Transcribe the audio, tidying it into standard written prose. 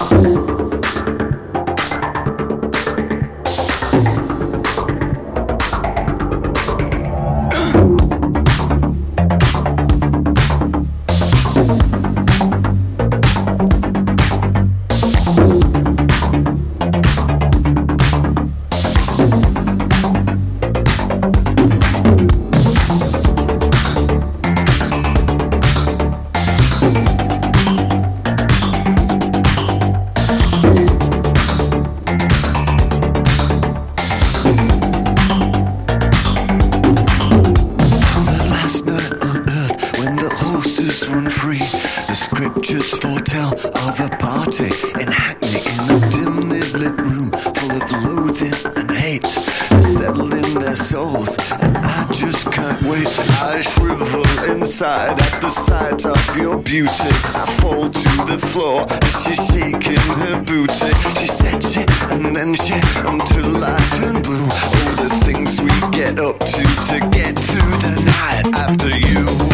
At the sight of your beauty, I fall to the floor as she's shaking her booty. She said she, and then she, until light turned blue. Oh, the things we get up to get to the night after you.